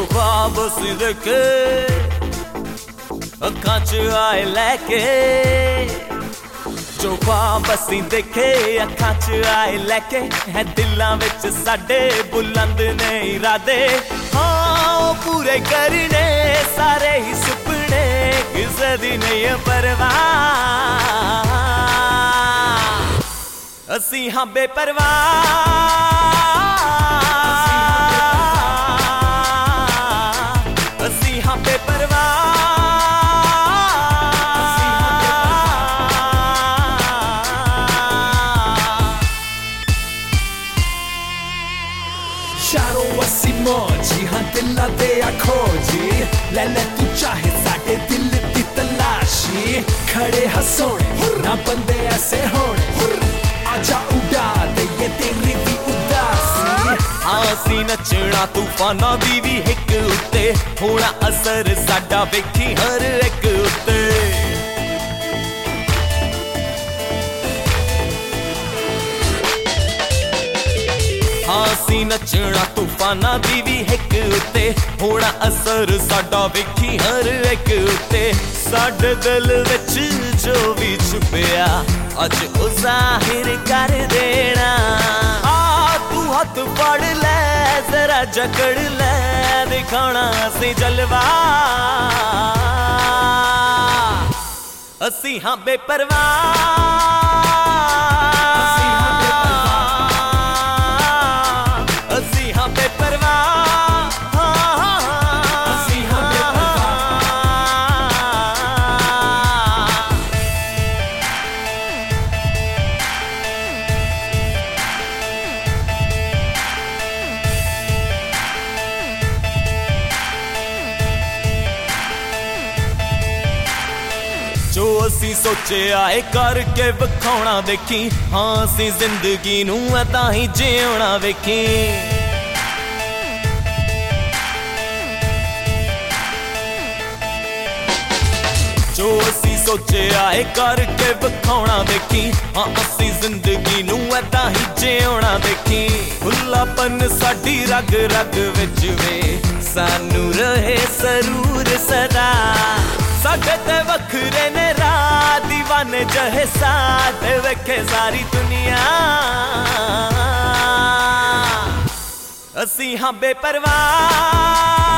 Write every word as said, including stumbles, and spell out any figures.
ख्वाब सी देखे अखां च आए लैके, जो ख्वाब सी देखे अखां च आए लैके, है दिलां विच साडे बुलंद ने इरादे। हाँ पूरे करने सारे ही सुपने, किसे दी नहीं परवाह, असी हाँ बेपरवाह। शारों असी मौजी हाँ दिला दे खोजी, ले ले तू चाहे साडे दिल दी तलाशी। खड़े हसोने ना बंदे ऐसे होने, आजा उड़ा दे ये तेरी भी उदासी। आसी नचना तूफाना दी भी हिक उत्ते, होना असर साडा वेखी हर एक उत्ते। आसी नचना तूफाना दी भी हिक उत्ते, होना असर साडा वेखी हर एक उत्ते। साडे दिल विच जो भी छुपिया अज ओ जाहिर कर देना। आ तू हथ फड़ ले जरा जकड़ ले, दिखाना असी जलवा, असी हाँ बेपरवाह। जो असी सोचे आए करके विखाउणा देखी, हाँ असी जिंदगी नूं अदा ही जीउणा वेखी। जो असी सोचे आए करके विखाउणा देखी, हाँ असी जिंदगी नूं अदा ही जीउणा देखी। खुलापन साडी रग रग विच वे, सानू रहे सरूर सदा। साडे ते वखरे ने राह दीवाने जहे साथ वेखे सारी दुनिया, असी हाँ बेपरवाह।